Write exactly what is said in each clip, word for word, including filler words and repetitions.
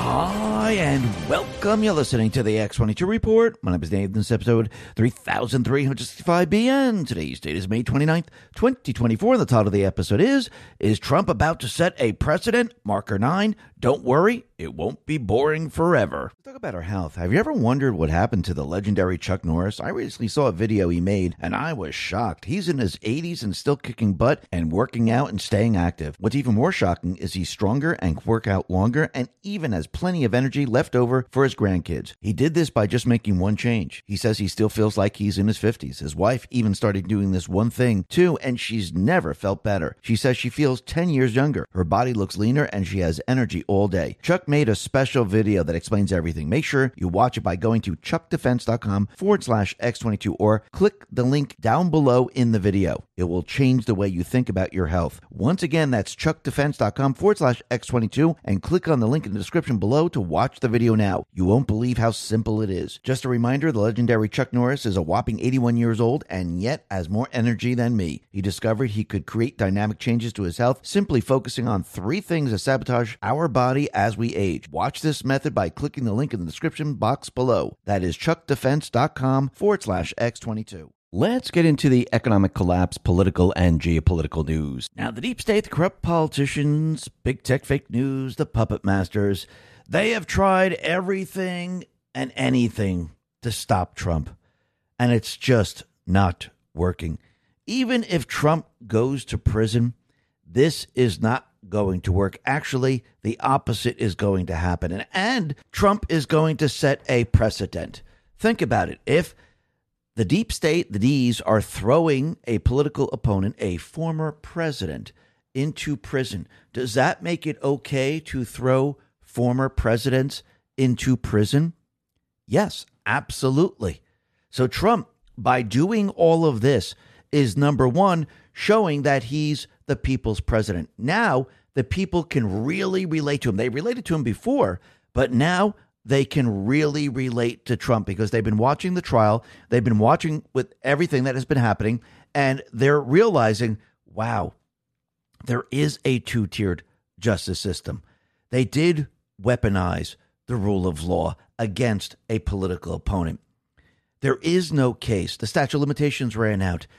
Hi, and welcome. You're listening to the X twenty-two Report. My name is Nathan. This is episode three thousand three hundred sixty-five B N. Today's date is May twenty-ninth, twenty twenty-four. The title of the episode is, Is Trump about to set a precedent? Marker nine. Don't worry, it won't be boring forever. Let's talk about our health. Have you ever wondered what happened to the legendary Chuck Norris? I recently saw a video he made, and I was shocked. He's in his eighties and still kicking butt and working out and staying active. What's even more shocking is he's stronger and can work out longer and even has plenty of energy left over for his grandkids. He did this by just making one change. He says he still feels like he's in his fifties. His wife even started doing this one thing too, and she's never felt better. She says she feels ten years younger. Her body looks leaner and she has energy all day. Chuck made a special video that explains everything. Make sure you watch it by going to chuckdefense.com forward slash X22 or click the link down below in the video. It will change the way you think about your health. Once again, that's chuckdefense.com forward slash X22 and click on the link in the description below to watch the video now. You won't believe how simple it is. Just a reminder, the legendary Chuck Norris is a whopping eighty-one years old and yet has more energy than me. He discovered he could create dynamic changes to his health simply focusing on three things that sabotage our body as we age. Watch this method by clicking the link in the description box below. That is chuckdefense.com forward slash X22. Let's get into the economic collapse, political and geopolitical news. Now, the deep state, the corrupt politicians, big tech fake news, the puppet masters, they have tried everything and anything to stop Trump. And it's just not working. Even if Trump goes to prison, this is not going to work. Actually, the opposite is going to happen. And, and Trump is going to set a precedent. Think about it. If the deep state, the D's, are throwing a political opponent, a former president, into prison, does that make it okay to throw former presidents into prison? Yes, absolutely. So Trump, by doing all of this, is number one, showing that he's the people's president. Now, the people can really relate to him. They related to him before, but now they can really relate to Trump because they've been watching the trial. They've been watching with everything that has been happening, and they're realizing, wow, there is a two-tiered justice system. They did weaponize the rule of law against a political opponent. There is no case. The statute of limitations ran out.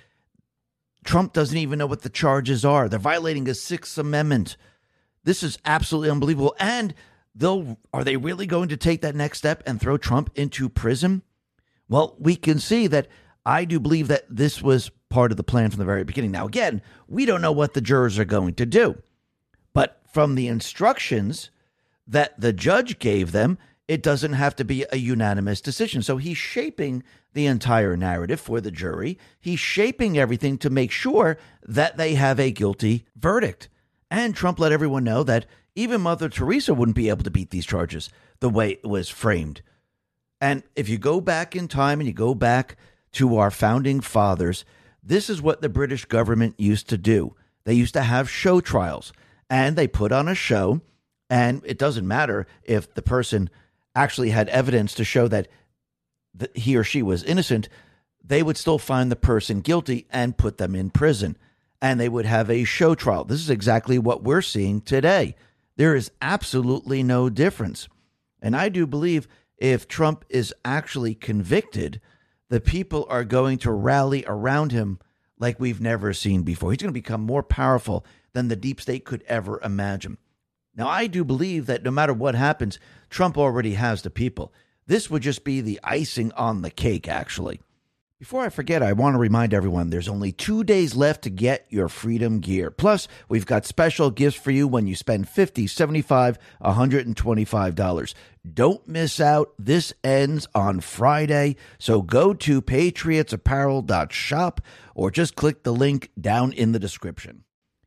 Trump doesn't even know what the charges are. They're violating the Sixth Amendment. This is absolutely unbelievable. And they'll are they really going to take that next step and throw Trump into prison? Well, we can see that I do believe that this was part of the plan from the very beginning. Now, again, we don't know what the jurors are going to do. But from the instructions that the judge gave them, it doesn't have to be a unanimous decision. So he's shaping the entire narrative for the jury. He's shaping everything to make sure that they have a guilty verdict. And Trump let everyone know that even Mother Teresa wouldn't be able to beat these charges the way it was framed. And if you go back in time and you go back to our founding fathers, this is what the British government used to do. They used to have show trials, and they put on a show, and it doesn't matter if the person actually had evidence to show that th- he or she was innocent, they would still find the person guilty and put them in prison. And they would have a show trial. This is exactly what we're seeing today. There is absolutely no difference. And I do believe if Trump is actually convicted, the people are going to rally around him like we've never seen before. He's going to become more powerful than the deep state could ever imagine. Now, I do believe that no matter what happens, Trump already has the people. This would just be the icing on the cake, actually. Before I forget, I want to remind everyone there's only two days left to get your Freedom gear. Plus, we've got special gifts for you when you spend fifty dollars, seventy-five dollars, one hundred twenty-five dollars. Don't miss out. This ends on Friday. So go to patriots apparel dot shop or just click the link down in the description.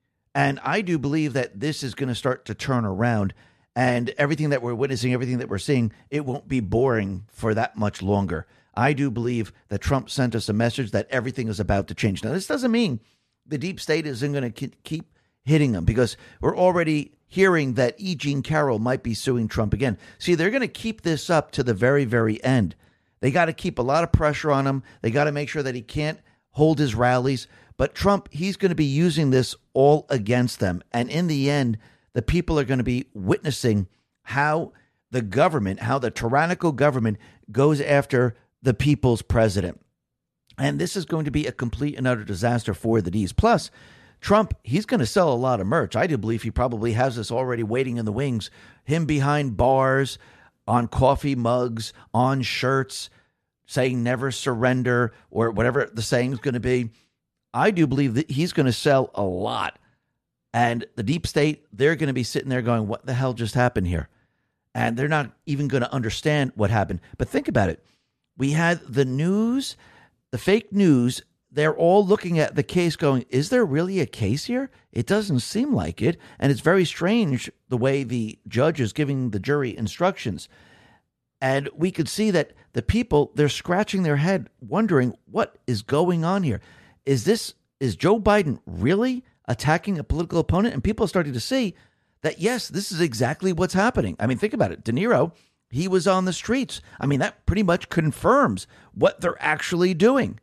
And I do believe that this is going to start to turn around, and everything that we're witnessing, everything that we're seeing, it won't be boring for that much longer. I do believe that Trump sent us a message that everything is about to change. Now, this doesn't mean the deep state isn't going to keep hitting them, because we're already hearing that E. Jean Carroll might be suing Trump again. See, they're going to keep this up to the very, very end. They got to keep a lot of pressure on him. They got to make sure that he can't hold his rallies. But Trump, he's going to be using this all against them. And in the end, the people are going to be witnessing how the government, how the tyrannical government goes after the people's president. And this is going to be a complete and utter disaster for the D's. Plus, Trump, he's going to sell a lot of merch. I do believe he probably has this already waiting in the wings. Him behind bars, on coffee mugs, on shirts, saying never surrender, or whatever the saying is going to be. I do believe that he's going to sell a lot. And the deep state, they're going to be sitting there going, what the hell just happened here? And they're not even going to understand what happened. But think about it. We had the news, the fake news. They're all looking at the case going, is there really a case here? It doesn't seem like it. And it's very strange the way the judge is giving the jury instructions. And we could see that the people, they're scratching their head wondering what is going on here. Is this, is Joe Biden really attacking a political opponent? And people are starting to see that, yes, this is exactly what's happening. I mean, think about it. De Niro, he was on the streets. I mean, that pretty much confirms what they're actually doing.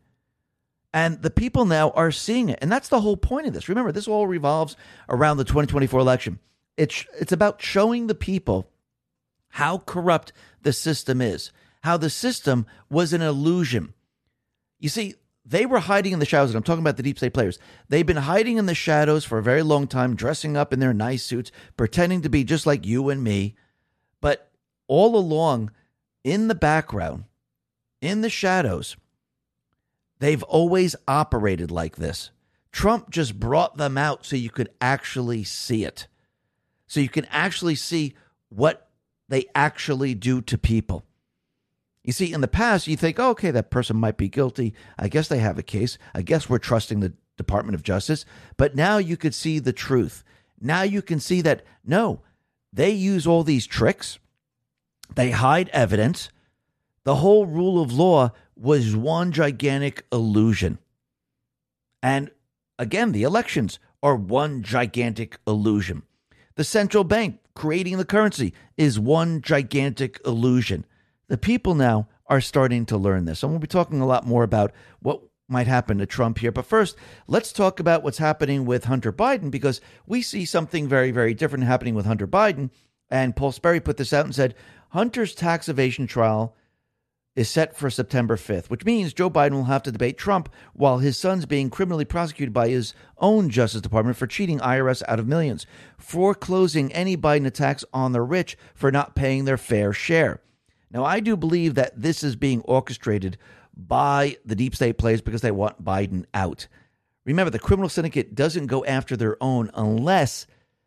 And the people now are seeing it. And that's the whole point of this. Remember, this all revolves around the twenty twenty-four election. It's, it's about showing the people how corrupt the system is, how the system was an illusion. You see, they were hiding in the shadows. And I'm talking about the deep state players. They've been hiding in the shadows for a very long time, dressing up in their nice suits, pretending to be just like you and me. But all along, in the background, in the shadows, they've always operated like this. Trump just brought them out so you could actually see it. So you can actually see what they actually do to people. You see, in the past, you think, oh, okay, that person might be guilty. I guess they have a case. I guess we're trusting the Department of Justice. But now you could see the truth. Now you can see that, no, they use all these tricks. They hide evidence. The whole rule of law was one gigantic illusion. And again, the elections are one gigantic illusion. The central bank creating the currency is one gigantic illusion. The people now are starting to learn this. And we'll be talking a lot more about what might happen to Trump here. But first, let's talk about what's happening with Hunter Biden, because we see something very, very different happening with Hunter Biden. And Paul Sperry put this out and said, Hunter's tax evasion trial is set for September fifth, which means Joe Biden will have to debate Trump while his son's being criminally prosecuted by his own Justice Department for cheating I R S out of millions, foreclosing any Biden attacks on the rich for not paying their fair share. Now, I do believe that this is being orchestrated by the deep state players because they want Biden out. Remember, the criminal syndicate doesn't go after their own unless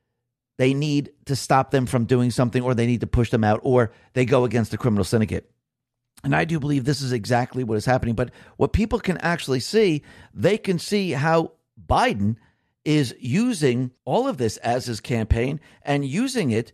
they need to stop them from doing something, or they need to push them out, or they go against the criminal syndicate. And I do believe this is exactly what is happening. But what people can actually see, they can see how Biden is using all of this as his campaign and using it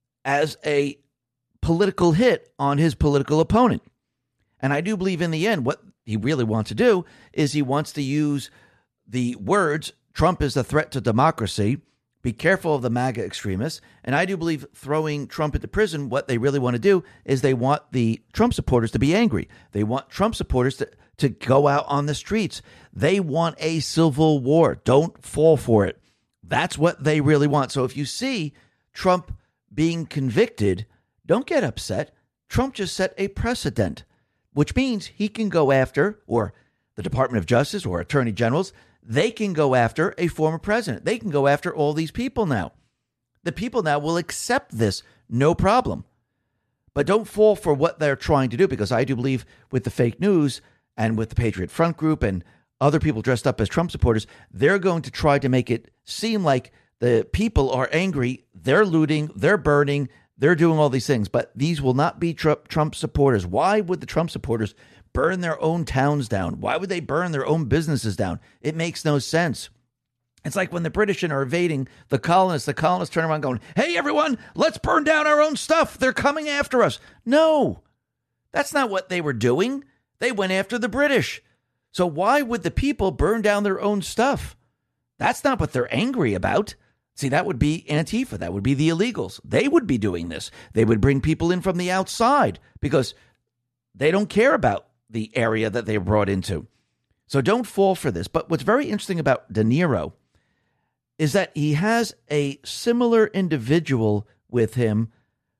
as a political hit on his political opponent. And I do believe in the end, what he really wants to do is he wants to use the words, Trump is a threat to democracy, be careful of the MAGA extremists. And I do believe throwing Trump into prison, what they really want to do is they want the Trump supporters to be angry. They want Trump supporters to, to go out on the streets. They want a civil war. Don't fall for it. That's what they really want. So if you see Trump being convicted, don't get upset. Trump just set a precedent, which means he can go after, or the Department of Justice or attorney generals, they can go after a former president. They can go after all these people now. The people now will accept this, no problem. But don't fall for what they're trying to do, because I do believe with the fake news and with the Patriot Front Group and other people dressed up as Trump supporters, they're going to try to make it seem like the people are angry, they're looting, they're burning, they're doing all these things. But these will not be Trump, Trump supporters. Why would the Trump supporters burn their own towns down? Why would they burn their own businesses down? It makes no sense. It's like when the British are invading the colonists, the colonists turn around going, hey, everyone, let's burn down our own stuff. They're coming after us. No, that's not what they were doing. They went after the British. So why would the people burn down their own stuff? That's not what they're angry about. See, that would be Antifa. That would be the illegals. They would be doing this. They would bring people in from the outside because they don't care about the area that they were brought into. So don't fall for this. But what's very interesting about De Niro is that he has a similar individual with him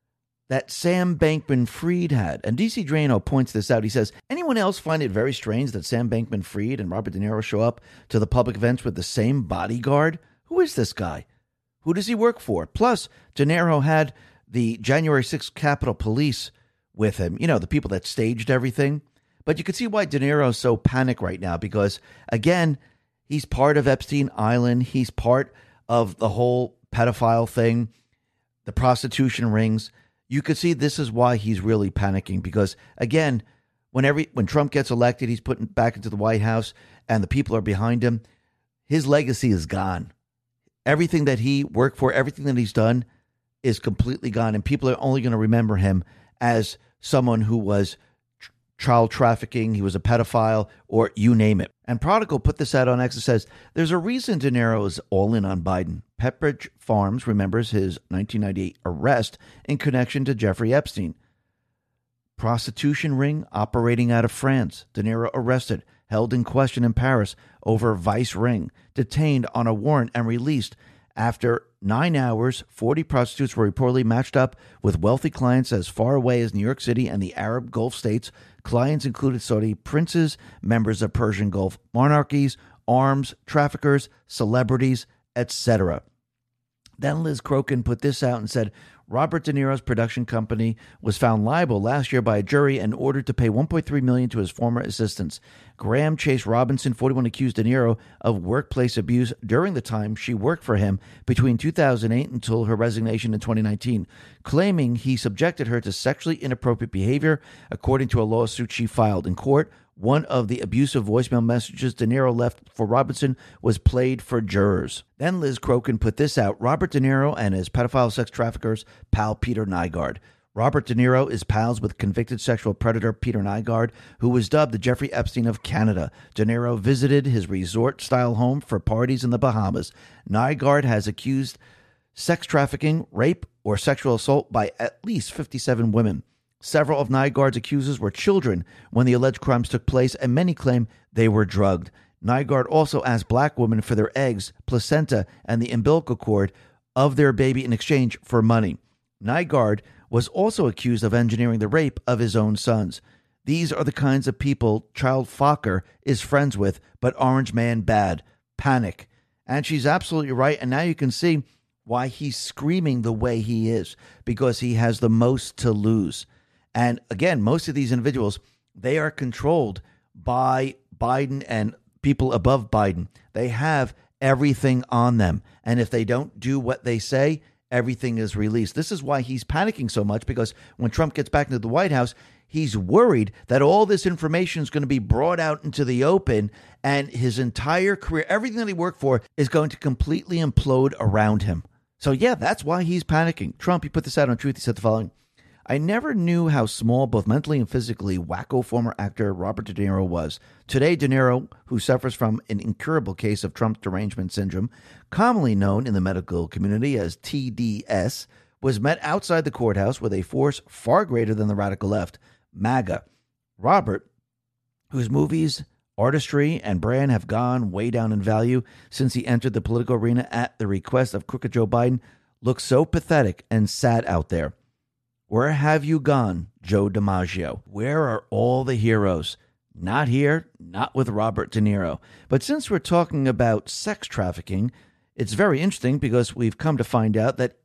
that Sam Bankman-Fried had. And D C Drano points this out. He says, anyone else find it very strange that Sam Bankman-Fried and Robert De Niro show up to the public events with the same bodyguard? Who is this guy? Who does he work for? Plus, De Niro had the January sixth Capitol Police with him, you know, the people that staged everything. But you can see why De Niro's so panicked right now because, again, he's part of Epstein Island. He's part of the whole pedophile thing, the prostitution rings. You could see this is why he's really panicking because, again, when every when Trump gets elected, he's put back into the White House and the people are behind him. His legacy is gone. Everything that he worked for, everything that he's done is completely gone. And people are only going to remember him as someone who was tr- child trafficking, he was a pedophile, or you name it. And Prodigal put this out on X and says, there's a reason De Niro is all in on Biden. Pepperidge Farms remembers his nineteen ninety-eight arrest in connection to Jeffrey Epstein. Prostitution ring operating out of France. De Niro arrested, held in question in Paris over vice ring, detained on a warrant and released. After nine hours, forty prostitutes were reportedly matched up with wealthy clients as far away as New York City and the Arab Gulf states. Clients included Saudi princes, members of Persian Gulf monarchies, arms traffickers, celebrities, et cetera. Then Liz Crokin put this out and said, Robert De Niro's production company was found liable last year by a jury and ordered to pay one point three million dollars to his former assistants. Graham Chase Robinson, forty-one, accused De Niro of workplace abuse during the time she worked for him between two thousand eight until her resignation in twenty nineteen, claiming he subjected her to sexually inappropriate behavior, according to a lawsuit she filed in court. One of the abusive voicemail messages De Niro left for Robinson was played for jurors. Then Liz Crokin put this out. Robert De Niro and his pedophile sex trafficker's pal Peter Nygard. Robert De Niro is pals with convicted sexual predator Peter Nygard, who was dubbed the Jeffrey Epstein of Canada. De Niro visited his resort-style home for parties in the Bahamas. Nygard has accused sex trafficking, rape, or sexual assault by at least fifty-seven women. Several of Nygard's accusers were children when the alleged crimes took place, and many claim they were drugged. Nygard also asked black women for their eggs, placenta, and the umbilical cord of their baby in exchange for money. Nygard was also accused of engineering the rape of his own sons. These are the kinds of people Child Fokker is friends with, but Orange Man bad. Panic. And she's absolutely right, and now you can see why he's screaming the way he is, because he has the most to lose. And again, most of these individuals, they are controlled by Biden and people above Biden. They have everything on them. And if they don't do what they say, everything is released. This is why he's panicking so much, because when Trump gets back into the White House, he's worried that all this information is going to be brought out into the open and his entire career, everything that he worked for, is going to completely implode around him. So yeah, that's why he's panicking. Trump, he put this out on Truth. He said the following. I never knew how small, both mentally and physically, wacko former actor Robert De Niro was. Today, De Niro, who suffers from an incurable case of Trump derangement syndrome, commonly known in the medical community as T D S, was met outside the courthouse with a force far greater than the radical left, MAGA. Robert, whose movies, artistry, and brand have gone way down in value since he entered the political arena at the request of crooked Joe Biden, looks so pathetic and sad out there. Where have you gone, Joe DiMaggio? Where are all the heroes? Not here, not with Robert De Niro. But since we're talking about sex trafficking, it's very interesting because we've come to find out that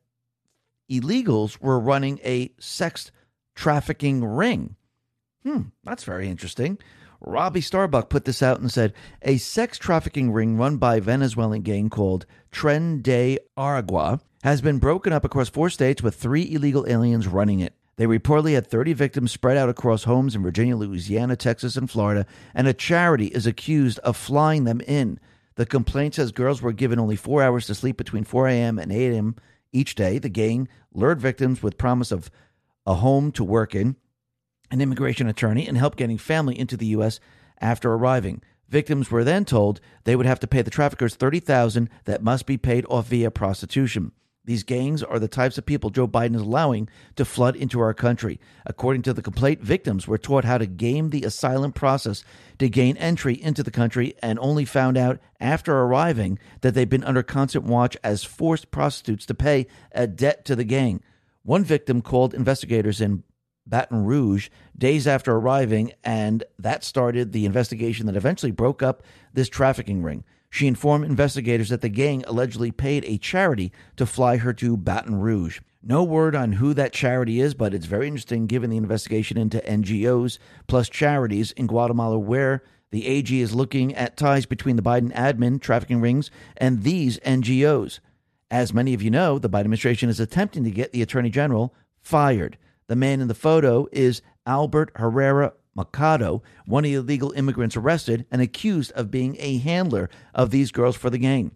illegals were running a sex trafficking ring. Hmm, that's very interesting. Robbie Starbuck put this out and said, a sex trafficking ring run by a Venezuelan gang called Tren de Aragua has been broken up across four states with three illegal aliens running it. They reportedly had thirty victims spread out across homes in Virginia, Louisiana, Texas, and Florida, and a charity is accused of flying them in. The complaint says girls were given only four hours to sleep between four a.m. and eight a.m. each day. The gang lured victims with promise of a home to work in, an immigration attorney, and help getting family into the U S after arriving. Victims were then told they would have to pay the traffickers thirty thousand dollars that must be paid off via prostitution. These gangs are the types of people Joe Biden is allowing to flood into our country. According to the complaint, victims were taught how to game the asylum process to gain entry into the country and only found out after arriving that they've been under constant watch as forced prostitutes to pay a debt to the gang. One victim called investigators in Baton Rouge days after arriving, and that started the investigation that eventually broke up this trafficking ring. She informed investigators that the gang allegedly paid a charity to fly her to Baton Rouge. No word on who that charity is, but it's very interesting given the investigation into N G Os plus charities in Guatemala, where the A G is looking at ties between the Biden admin, trafficking rings, and these N G Os. As many of you know, the Biden administration is attempting to get the attorney general fired. The man in the photo is Albert Herrera Mercado, one of the illegal immigrants arrested and accused of being a handler of these girls for the gang.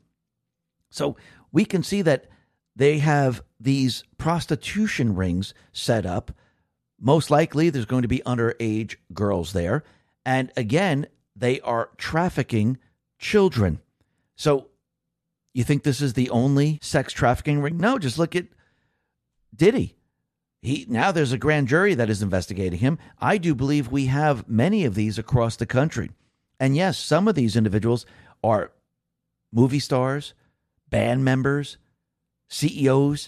So we can see that they have these prostitution rings set up. Most likely there's going to be underage girls there. And again, they are trafficking children. So you think this is the only sex trafficking ring? No, just look at Diddy. He, now there's a grand jury that is investigating him. I do believe we have many of these across the country. And yes, some of these individuals are movie stars, band members, C E Os.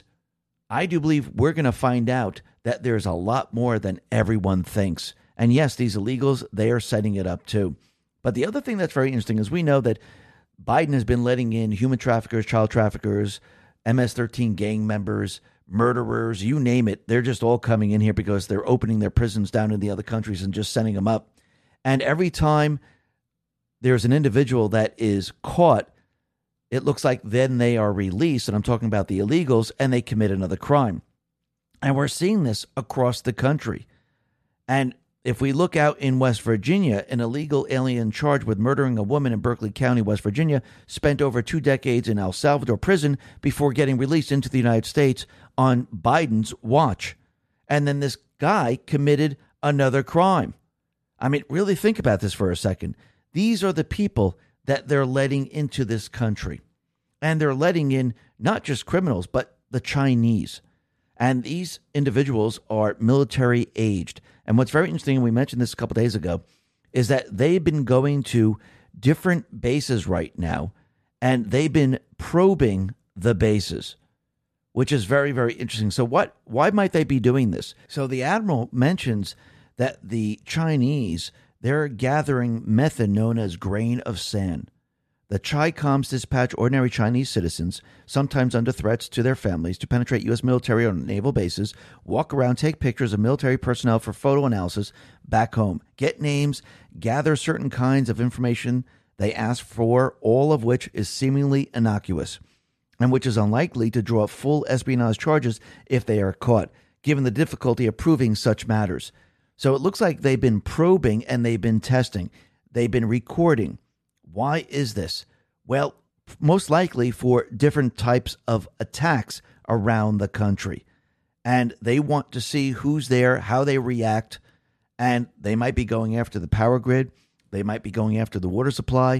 I do believe we're going to find out that there's a lot more than everyone thinks. And yes, these illegals, they are setting it up too. But the other thing that's very interesting is we know that Biden has been letting in human traffickers, child traffickers, M S thirteen gang members, murderers, you name it. They're just all coming in here because they're opening their prisons down in the other countries and just sending them up. And every time there's an individual that is caught, it looks like then they are released, and I'm talking about the illegals, and they commit another crime. And we're seeing this across the country. And if we look out in West Virginia, an illegal alien charged with murdering a woman in Berkeley County, West Virginia, spent over two decades in El Salvador prison before getting released into the United States on Biden's watch. And then this guy committed another crime. I mean, really think about this for a second. These are the people that they're letting into this country. And they're letting in not just criminals, but the Chinese. And these individuals are military aged. And what's very interesting, and we mentioned this a couple days ago, is that they've been going to different bases right now, and they've been probing the bases, which is very, very interesting. So what? Why might they be doing this? So the admiral mentions that the Chinese, they're gathering method known as grain of sand. The Chi-Coms dispatch ordinary Chinese citizens, sometimes under threats to their families, to penetrate U S military or naval bases, walk around, take pictures of military personnel for photo analysis back home, get names, gather certain kinds of information they ask for, all of which is seemingly innocuous, and which is unlikely to draw full espionage charges if they are caught, given the difficulty of proving such matters. So it looks like they've been probing and they've been testing. They've been recording. Why is this? Well, most likely for different types of attacks around the country. And they want to see who's there, how they react, and they might be going after the power grid. They might be going after the water supply,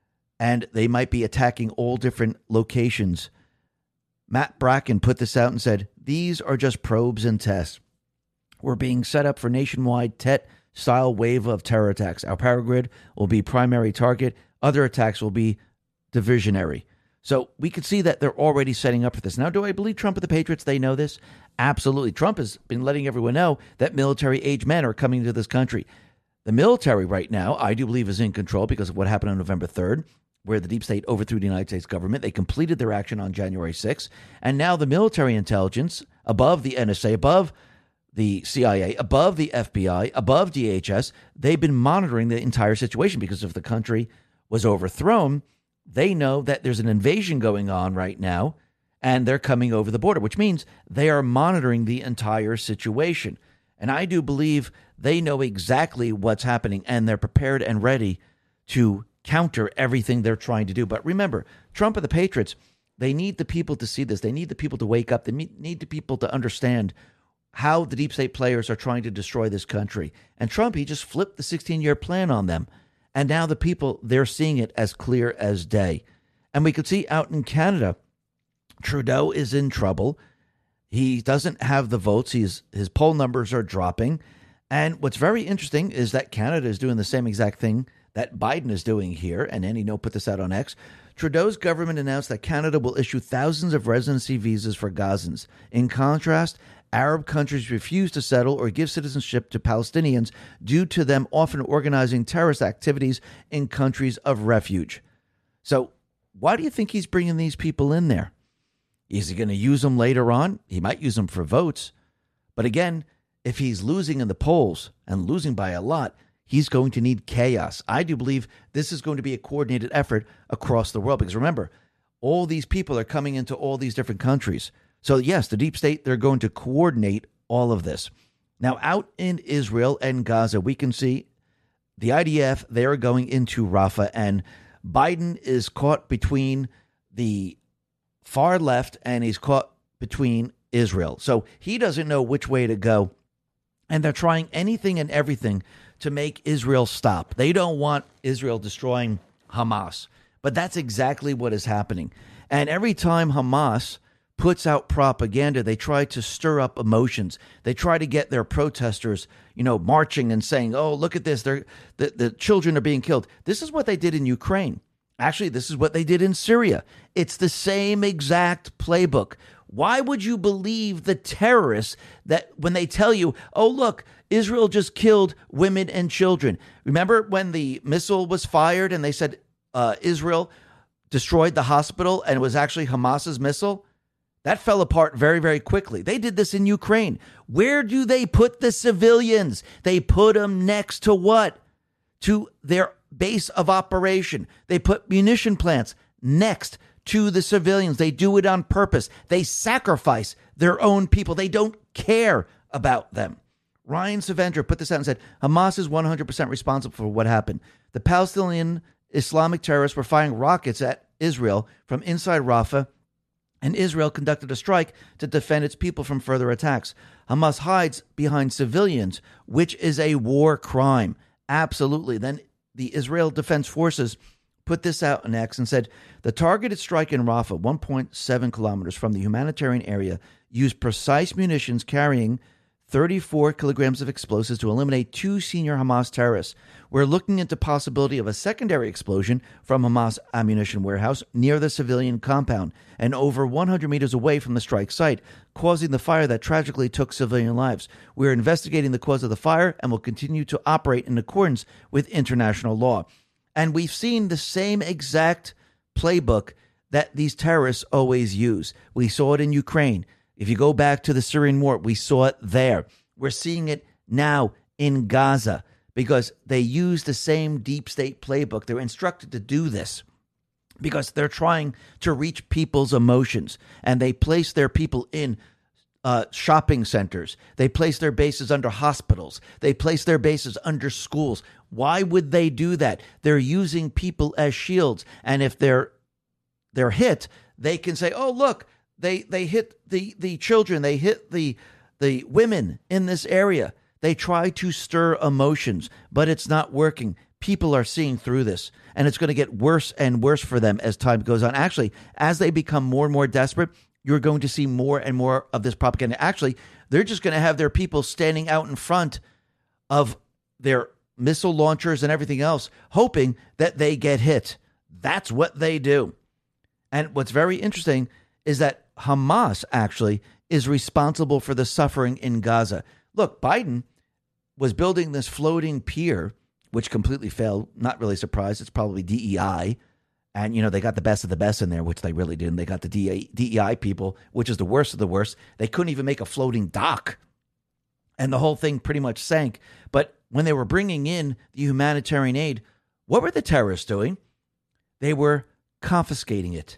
and they might be attacking all different locations. Matt Bracken put this out and said, these are just probes and tests. We're being set up for nationwide Tet-style wave of terror attacks. Our power grid will be primary target. Other attacks will be diversionary. So we can see that they're already setting up for this. Now, do I believe Trump and the Patriots, they know this? Absolutely. Trump has been letting everyone know that military-age men are coming to this country. The military right now, I do believe, is in control because of what happened on November third, where the deep state overthrew the United States government. They completed their action on January sixth. And now the military intelligence, above the N S A, above the C I A, above the F B I, above D H S, they've been monitoring the entire situation, because if the country was overthrown, they know that there's an invasion going on right now, and they're coming over the border, which means they are monitoring the entire situation. And I do believe they know exactly what's happening, and they're prepared and ready to counter everything they're trying to do. But remember, Trump and the Patriots, they need the people to see this. They need the people to wake up. They need the people to understand how the deep state players are trying to destroy this country. And Trump, he just flipped the sixteen-year plan on them. And now the people, they're seeing it as clear as day. And we could see out in Canada, Trudeau is in trouble. He doesn't have the votes. He's, his poll numbers are dropping. And what's very interesting is that Canada is doing the same exact thing that Biden is doing here. And Andy No put this out on X. Trudeau's government announced that Canada will issue thousands of residency visas for Gazans. In contrast, Arab countries refuse to settle or give citizenship to Palestinians due to them often organizing terrorist activities in countries of refuge. So why do you think he's bringing these people in there? Is he going to use them later on? He might use them for votes. But again, if he's losing in the polls and losing by a lot, he's going to need chaos. I do believe this is going to be a coordinated effort across the world. Because remember, all these people are coming into all these different countries. So yes, the deep state, they're going to coordinate all of this. Now, out in Israel and Gaza, we can see the I D F, they are going into Rafah, and Biden is caught between the far left and he's caught between Israel. So he doesn't know which way to go. And they're trying anything and everything to make Israel stop. They don't want Israel destroying Hamas. But that's exactly what is happening. And every time Hamas puts out propaganda, they try to stir up emotions. They try to get their protesters, you know, marching and saying, oh, look at this. They're, the, the children are being killed. This is what they did in Ukraine. Actually, this is what they did in Syria. It's the same exact playbook. Why would you believe the terrorists that when they tell you, oh, look, Israel just killed women and children? Remember when the missile was fired and they said uh, Israel destroyed the hospital and it was actually Hamas's missile? That fell apart very, very quickly. They did this in Ukraine. Where do they put the civilians? They put them next to what? To their base of operation. They put munition plants next to the civilians. They do it on purpose. They sacrifice their own people. They don't care about them. Ryan Saavedra put this out and said, Hamas is one hundred percent responsible for what happened. The Palestinian Islamic terrorists were firing rockets at Israel from inside Rafah, and Israel conducted a strike to defend its people from further attacks. Hamas hides behind civilians, which is a war crime. Absolutely. Then the Israel Defense Forces put this out in X and said, the targeted strike in Rafah, one point seven kilometers from the humanitarian area, used precise munitions carrying thirty-four kilograms of explosives to eliminate two senior Hamas terrorists. We're looking into possibility of a secondary explosion from Hamas ammunition warehouse near the civilian compound and over one hundred meters away from the strike site, causing the fire that tragically took civilian lives. We're investigating the cause of the fire and will continue to operate in accordance with international law. And we've seen the same exact playbook that these terrorists always use. We saw it in Ukraine. If you go back to the Syrian war, we saw it there. We're seeing it now in Gaza because they use the same deep state playbook. They're instructed to do this because they're trying to reach people's emotions, and they place their people in uh, shopping centers. They place their bases under hospitals. They place their bases under schools. Why would they do that? They're using people as shields, and if they're they're hit, they can say, "Oh, look." They they hit the, the children. They hit the the women in this area. They try to stir emotions, but it's not working. People are seeing through this, and it's going to get worse and worse for them as time goes on. Actually, as they become more and more desperate, you're going to see more and more of this propaganda. Actually, they're just going to have their people standing out in front of their missile launchers and everything else, hoping that they get hit. That's what they do. And what's very interesting is that Hamas actually is responsible for the suffering in Gaza. Look, Biden was building this floating pier, which completely failed. Not really surprised. It's probably D E I. And, you know, they got the best of the best in there, which they really didn't. They got the D E I people, which is the worst of the worst. They couldn't even make a floating dock. And the whole thing pretty much sank. But when they were bringing in the humanitarian aid, what were the terrorists doing? They were confiscating it.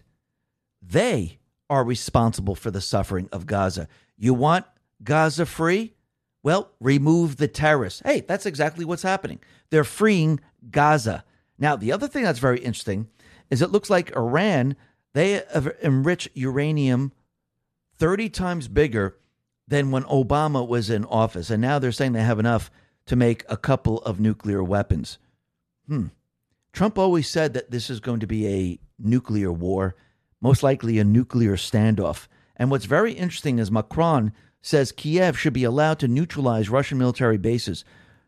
They are responsible for the suffering of Gaza. You want Gaza free? Well, remove the terrorists. Hey, that's exactly what's happening. They're freeing Gaza. Now, the other thing that's very interesting is it looks like Iran, they enrich uranium thirty times bigger than when Obama was in office. And now they're saying they have enough to make a couple of nuclear weapons. Hmm. Trump always said that this is going to be a nuclear war, most likely a nuclear standoff. And what's very interesting is Macron says Kiev should be allowed to neutralize Russian military bases.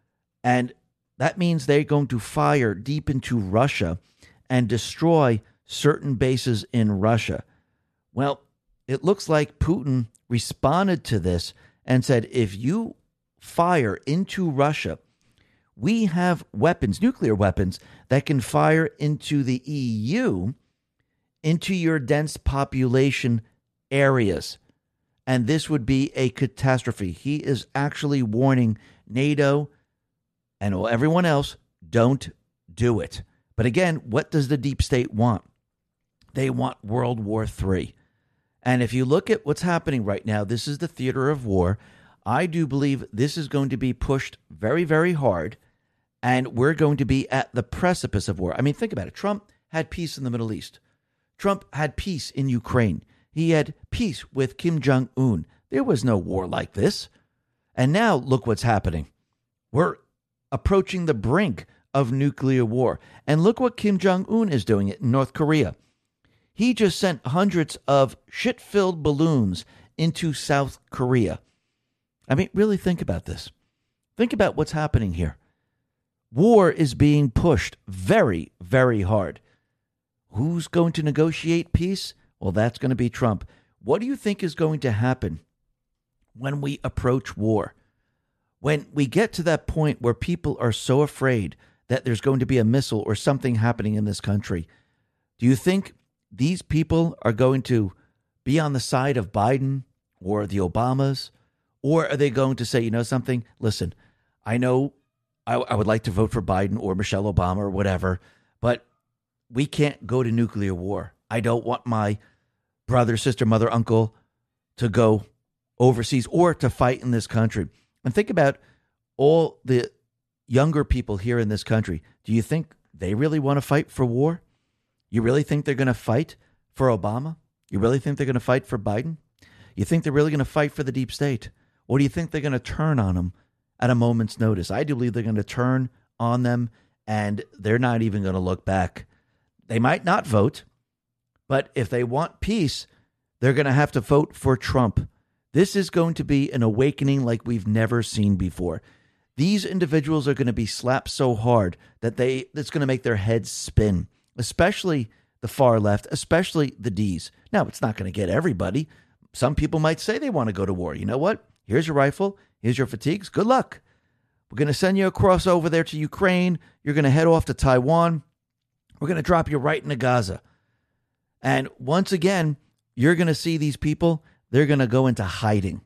And that means they're going to fire deep into Russia and destroy certain bases in Russia. Well, it looks like Putin responded to this and said, if you fire into Russia, we have weapons, nuclear weapons, that can fire into the E U, into your dense population areas. And this would be a catastrophe. He is actually warning NATO and everyone else, don't do it. But again, what does the deep state want? They want World War Three. And if you look at what's happening right now, this is the theater of war. I do believe this is going to be pushed very, very hard. And we're going to be at the precipice of war. I mean, think about it. Trump had peace in the Middle East. Trump had peace in Ukraine. He had peace with Kim Jong-un. There was no war like this. And now look what's happening. We're approaching the brink of nuclear war. And look what Kim Jong-un is doing in North Korea. He just sent hundreds of shit-filled balloons into South Korea. I mean, really think about this. Think about what's happening here. War is being pushed very, very hard. Who's going to negotiate peace? Well, that's going to be Trump. What do you think is going to happen when we approach war? When we get to that point where people are so afraid that there's going to be a missile or something happening in this country, do you think these people are going to be on the side of Biden or the Obamas? Or are they going to say, you know something? Listen, I know I, I would like to vote for Biden or Michelle Obama or whatever, but we can't go to nuclear war. I don't want my brother, sister, mother, uncle to go overseas or to fight in this country. And think about all the younger people here in this country. Do you think they really want to fight for war? You really think they're going to fight for Obama? You really think they're going to fight for Biden? You think they're really going to fight for the deep state? Or do you think they're going to turn on them at a moment's notice? I do believe they're going to turn on them, and they're not even going to look back. They might not vote, but if they want peace, they're going to have to vote for Trump. This is going to be an awakening like we've never seen before. These individuals are going to be slapped so hard that they it's going to make their heads spin, especially the far left, especially the D's. Now, it's not going to get everybody. Some people might say they want to go to war. You know what? Here's your rifle. Here's your fatigues. Good luck. We're going to send you across over there to Ukraine. You're going to head off to Taiwan. We're going to drop you right into Gaza. And once again, you're going to see these people. They're going to go into hiding.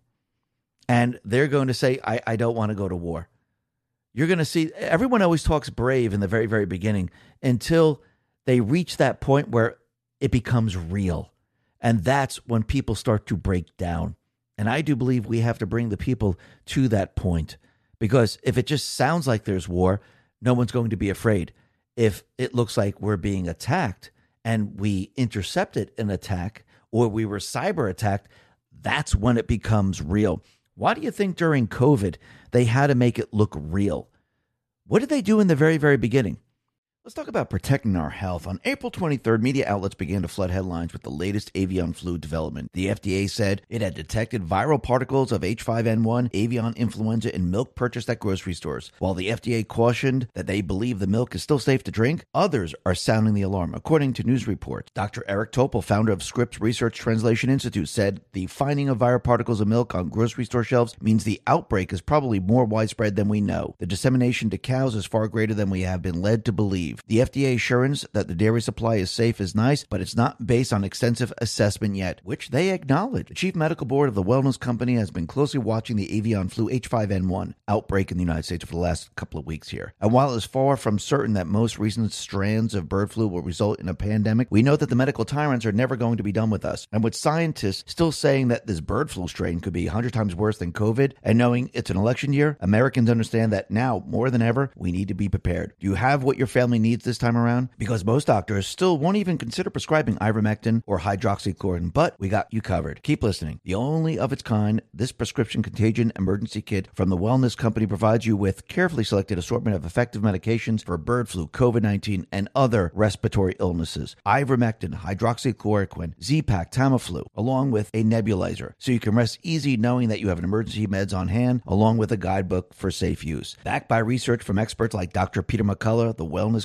And they're going to say, I, I don't want to go to war. You're going to see, everyone always talks brave in the very, very beginning until they reach that point where it becomes real. And that's when people start to break down. And I do believe we have to bring the people to that point. Because if it just sounds like there's war, no one's going to be afraid. If it looks like we're being attacked and we intercepted an attack or we were cyber attacked, that's when it becomes real. Why do you think during COVID they had to make it look real? What did they do in the very, very beginning? Let's talk about protecting our health. On April twenty-third, media outlets began to flood headlines with the latest avian flu development. The F D A said it had detected viral particles of H five N one, avian influenza, in milk purchased at grocery stores. While the F D A cautioned that they believe the milk is still safe to drink, others are sounding the alarm. According to news reports, Doctor Eric Topol, founder of Scripps Research Translation Institute, said the finding of viral particles of milk on grocery store shelves means the outbreak is probably more widespread than we know. The dissemination to cows is far greater than we have been led to believe. The F D A assurance that the dairy supply is safe is nice, but it's not based on extensive assessment yet, which they acknowledge. The chief medical board of the wellness company has been closely watching the avian flu H five N one outbreak in the United States for the last couple of weeks here. And while it is far from certain that most recent strands of bird flu will result in a pandemic, we know that the medical tyrants are never going to be done with us. And with scientists still saying that this bird flu strain could be one hundred times worse than COVID, and knowing it's an election year, Americans understand that now, more than ever, we need to be prepared. Do you have what your family needs this time around? Because most doctors still won't even consider prescribing ivermectin or hydroxychloroquine, but we got you covered. Keep listening. The only of its kind, this prescription contagion emergency kit from the Wellness Company provides you with carefully selected assortment of effective medications for bird flu, COVID nineteen, and other respiratory illnesses. Ivermectin, hydroxychloroquine, Z-Pak, Tamiflu, along with a nebulizer, so you can rest easy knowing that you have an emergency meds on hand, along with a guidebook for safe use. Backed by research from experts like Doctor Peter McCullough, the Wellness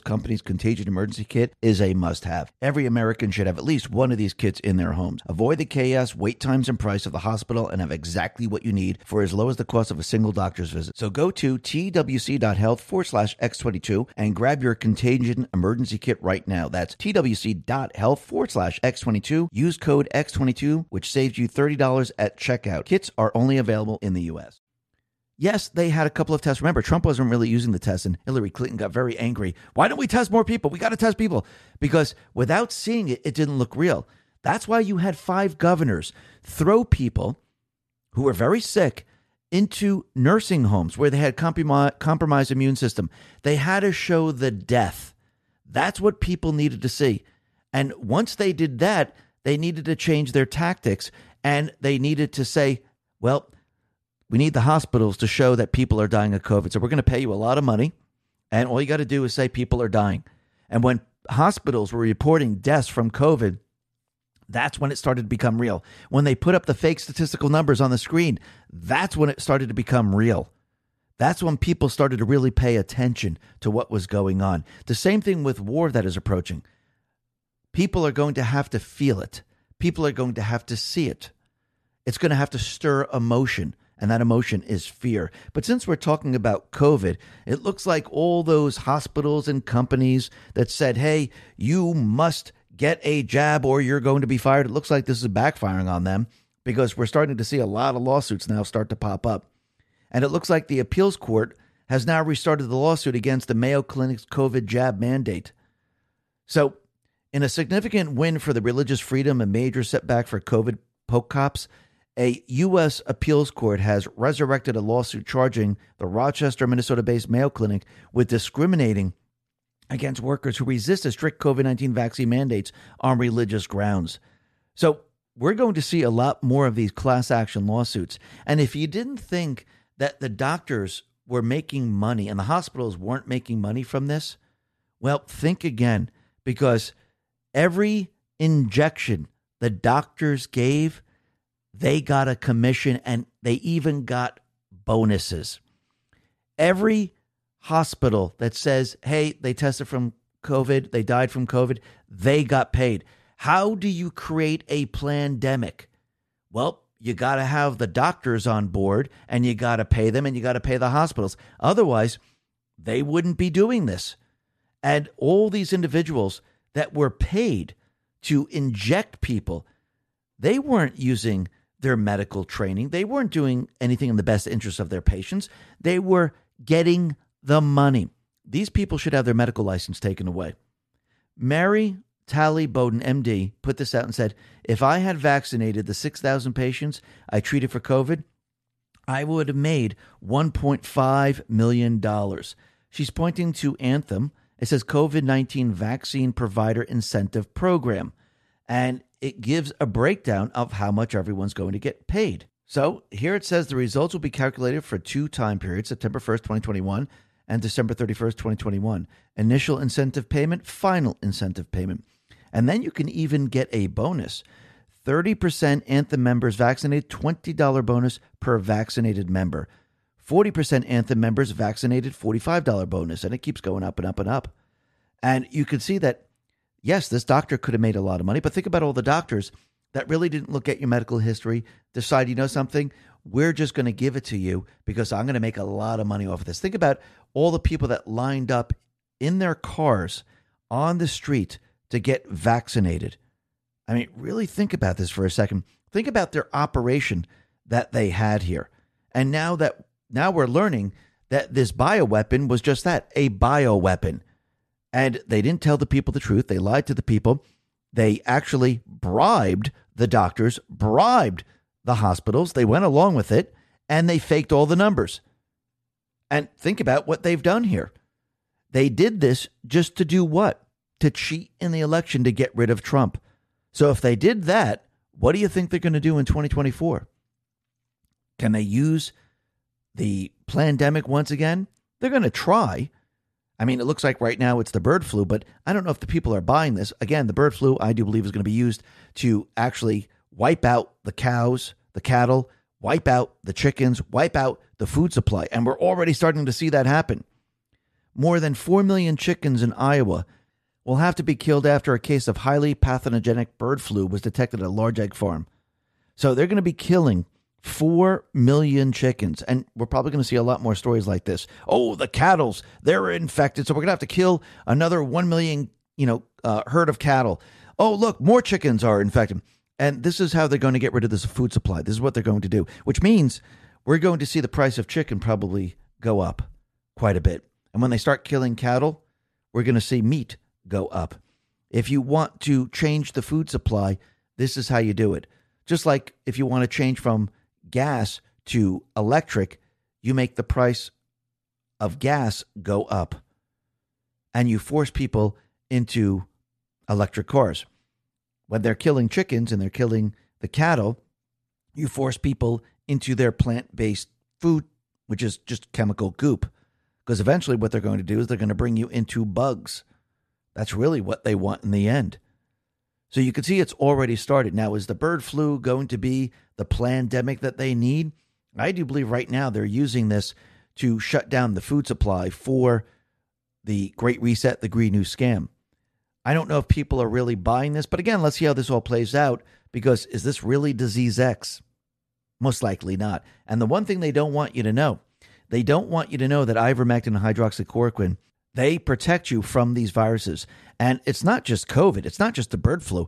company's contagion emergency kit is a must-have. Every American should have at least one of these kits in their homes. Avoid the chaos, wait times, and price of the hospital and have exactly what you need for as low as the cost of a single doctor's visit. So go to twc.health forward slash x22 and grab your contagion emergency kit right now. That's twc.health forward slash x22. Use code X twenty-two, which saves you thirty dollars at checkout. Kits are only available in the U S. Yes, they had a couple of tests. Remember, Trump wasn't really using the tests, and Hillary Clinton got very angry. Why don't we test more people? We got to test people. Because without seeing it, it didn't look real. That's why you had five governors throw people who were very sick into nursing homes where they had comprom- compromised immune system. They had to show the death. That's what people needed to see. And once they did that, they needed to change their tactics, and they needed to say, well, we need the hospitals to show that people are dying of COVID. So we're going to pay you a lot of money, and all you got to do is say people are dying. And when hospitals were reporting deaths from COVID, that's when it started to become real. When they put up the fake statistical numbers on the screen, that's when it started to become real. That's when people started to really pay attention to what was going on. The same thing with war that is approaching. People are going to have to feel it. People are going to have to see it. It's going to have to stir emotion. And that emotion is fear. But since we're talking about COVID, it looks like all those hospitals and companies that said, hey, you must get a jab or you're going to be fired. It looks like this is backfiring on them because we're starting to see a lot of lawsuits now start to pop up. And it looks like the appeals court has now restarted the lawsuit against the Mayo Clinic's COVID jab mandate. So in a significant win for the religious freedom and major setback for COVID poke cops, a U S appeals court has resurrected a lawsuit charging the Rochester, Minnesota-based Mayo Clinic with discriminating against workers who resist the strict COVID nineteen vaccine mandates on religious grounds. So we're going to see a lot more of these class action lawsuits. And if you didn't think that the doctors were making money and the hospitals weren't making money from this, well, think again, because every injection the doctors gave, they got a commission, and they even got bonuses. Every hospital that says, hey, they tested from COVID, they died from COVID, they got paid. How do you create a plandemic? Well, you got to have the doctors on board, and you got to pay them, and you got to pay the hospitals. Otherwise, they wouldn't be doing this. And all these individuals that were paid to inject people, they weren't using their medical training. They weren't doing anything in the best interest of their patients. They were getting the money. These people should have their medical license taken away. Mary Talley Bowden, M D, put this out and said, if I had vaccinated the six thousand patients I treated for COVID, I would have made one point five million dollars. She's pointing to Anthem. It says COVID nineteen Vaccine Provider Incentive Program. And it gives a breakdown of how much everyone's going to get paid. So here it says the results will be calculated for two time periods, September first, twenty twenty-one and December thirty-first, twenty twenty-one. Initial incentive payment, final incentive payment. And then you can even get a bonus. thirty percent Anthem members vaccinated, twenty dollars bonus per vaccinated member. forty percent Anthem members vaccinated, forty-five dollars bonus. And it keeps going up and up and up. And you can see that, yes, this doctor could have made a lot of money, but think about all the doctors that really didn't look at your medical history, decide, you know something, we're just going to give it to you because I'm going to make a lot of money off of this. Think about all the people that lined up in their cars on the street to get vaccinated. I mean, really think about this for a second. Think about their operation that they had here. And now that now we're learning that this bioweapon was just that, a bioweapon. And they didn't tell the people the truth. They lied to the people. They actually bribed the doctors, bribed the hospitals. They went along with it, and they faked all the numbers. And think about what they've done here. They did this just to do what? To cheat in the election to get rid of Trump. So if they did that, what do you think they're going to do in twenty twenty-four? Can they use the plandemic once again? They're going to try. I mean, it looks like right now it's the bird flu, but I don't know if the people are buying this. Again, the bird flu, I do believe, is going to be used to actually wipe out the cows, the cattle, wipe out the chickens, wipe out the food supply. And we're already starting to see that happen. More than four million chickens in Iowa will have to be killed after a case of highly pathogenic bird flu was detected at a large egg farm. So they're going to be killing four million chickens. And we're probably going to see a lot more stories like this. Oh, the cattle's, they're infected. So we're going to have to kill another one million, you know, uh, herd of cattle. Oh, look, more chickens are infected. And this is how they're going to get rid of this food supply. This is what they're going to do, which means we're going to see the price of chicken probably go up quite a bit. And when they start killing cattle, we're going to see meat go up. If you want to change the food supply, this is how you do it. Just like if you want to change from gas to electric, you make the price of gas go up. And you force people into electric cars. When they're killing chickens and they're killing the cattle, you force people into their plant-based food, which is just chemical goop. Because eventually what they're going to do is they're going to bring you into bugs. That's really what they want in the end. So you can see it's already started. Now, is the bird flu going to be the plandemic that they need? I do believe right now they're using this to shut down the food supply for the Great Reset, the Green New Scam. I don't know if people are really buying this, but again, let's see how this all plays out, because is this really disease X? Most likely not. And the one thing they don't want you to know, they don't want you to know that ivermectin and hydroxychloroquine, they protect you from these viruses. And it's not just COVID. It's not just the bird flu.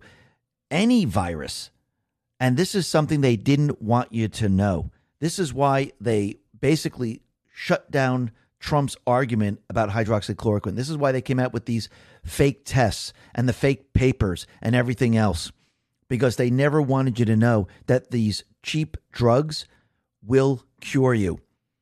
Any virus. And this is something they didn't want you to know. This is why they basically shut down Trump's argument about hydroxychloroquine. This is why they came out with these fake tests and the fake papers and everything else, because they never wanted you to know that these cheap drugs will cure you.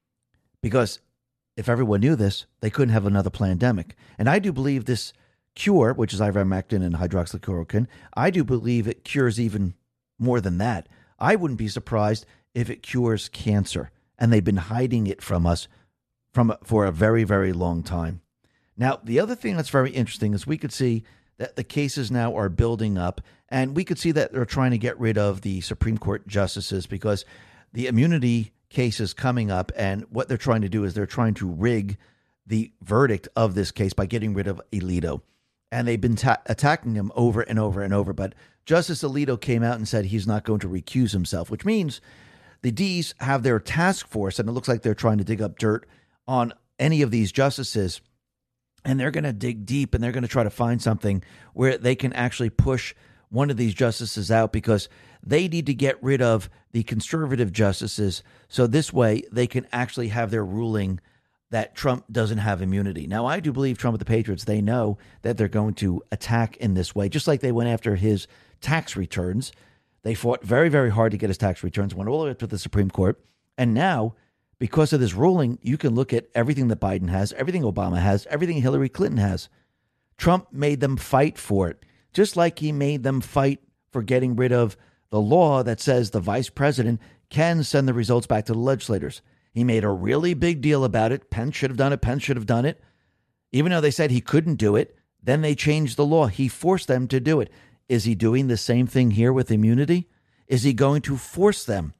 Because if everyone knew this, they couldn't have another pandemic. And I do believe this cure, which is ivermectin and hydroxychloroquine, I do believe it cures even more than that. I wouldn't be surprised if it cures cancer. And they've been hiding it from us from for a very, very long time. Now, the other thing that's very interesting is we could see that the cases now are building up, and we could see that they're trying to get rid of the Supreme Court justices because the immunity case is coming up, and what they're trying to do is they're trying to rig the verdict of this case by getting rid of Alito. And they've been ta- attacking him over and over and over. But Justice Alito came out and said he's not going to recuse himself, which means the D's have their task force, and it looks like they're trying to dig up dirt on any of these justices. And they're going to dig deep, and they're going to try to find something where they can actually push one of these justices out, because they need to get rid of the conservative justices. So this way they can actually have their ruling that Trump doesn't have immunity. Now, I do believe Trump and the Patriots, they know that they're going to attack in this way, just like they went after his tax returns. They fought very, very hard to get his tax returns, went all the way up to the Supreme Court. And now, because of this ruling, you can look at everything that Biden has, everything Obama has, everything Hillary Clinton has. Trump made them fight for it, just like he made them fight for getting rid of the law that says the vice president can send the results back to the legislators. He made a really big deal about it. Pence should have done it. Pence should have done it. Even though they said he couldn't do it, then they changed the law. He forced them to do it. Is he doing the same thing here with immunity? Is he going to force them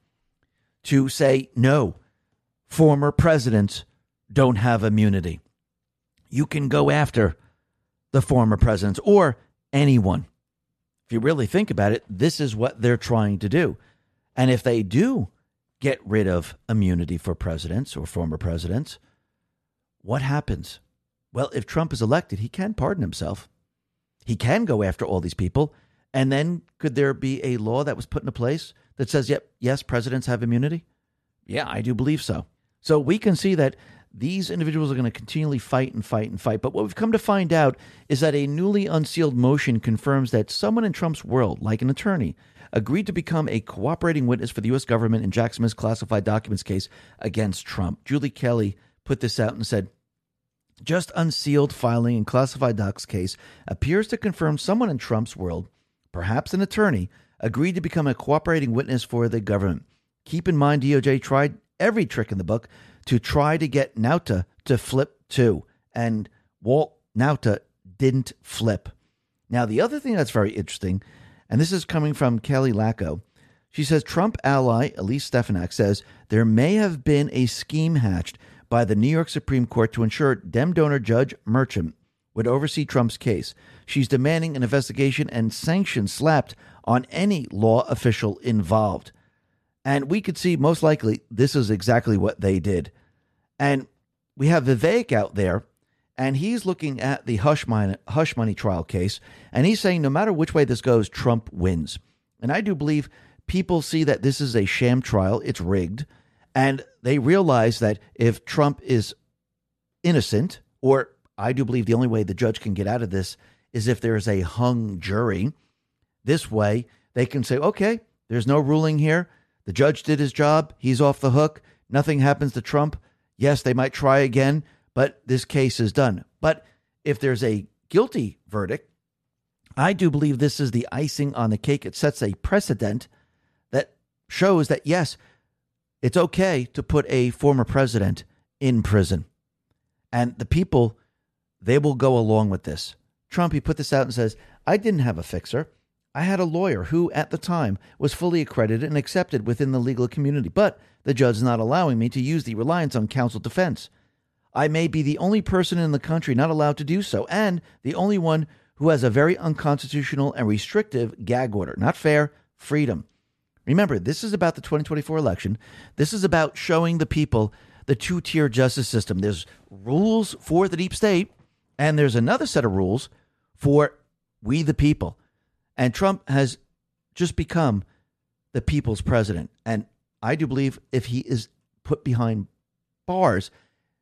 to say, no, former presidents don't have immunity? You can go after the former presidents or anyone. If you really think about it, this is what they're trying to do. And if they do get rid of immunity for presidents or former presidents, what happens? Well, if Trump is elected, he can pardon himself. He can go after all these people. And then could there be a law that was put into place that says, yep, yes, presidents have immunity? Yeah, I do believe so. So we can see that these individuals are going to continually fight and fight and fight. But what we've come to find out is that a newly unsealed motion confirms that someone in Trump's world, like an attorney, agreed to become a cooperating witness for the U S government in Jack Smith's classified documents case against Trump. Julie Kelly put this out and said, just unsealed filing in classified docs case appears to confirm someone in Trump's world, perhaps an attorney, agreed to become a cooperating witness for the government. Keep in mind, D O J tried every trick in the book to try to get Nauta to flip too. And Walt Nauta didn't flip. Now, the other thing that's very interesting, and this is coming from Kelly Lacko, she says Trump ally Elise Stefanik says there may have been a scheme hatched by the New York Supreme Court to ensure Dem donor Judge Merchan would oversee Trump's case. She's demanding an investigation and sanctions slapped on any law official involved. And we could see most likely this is exactly what they did. And we have Vivek out there, and he's looking at the hush money, hush money trial case, and he's saying no matter which way this goes, Trump wins. And I do believe people see that this is a sham trial, it's rigged, and they realize that if Trump is innocent, or I do believe the only way the judge can get out of this is if there's a hung jury. This way, they can say, okay, there's no ruling here. The judge did his job. He's off the hook. Nothing happens to Trump. Yes, they might try again, but this case is done. But if there's a guilty verdict, I do believe this is the icing on the cake. It sets a precedent that shows that, yes, it's okay to put a former president in prison. And the people, they will go along with this. Trump, he put this out and says, I didn't have a fixer. I had a lawyer who, at the time, was fully accredited and accepted within the legal community, but the judge is not allowing me to use the reliance on counsel defense. I may be the only person in the country not allowed to do so, and the only one who has a very unconstitutional and restrictive gag order. Not fair, freedom. Remember, this is about the twenty twenty-four election. This is about showing the people the two-tier justice system. There's rules for the deep state, and there's another set of rules for we the people. And Trump has just become the people's president. And I do believe if he is put behind bars,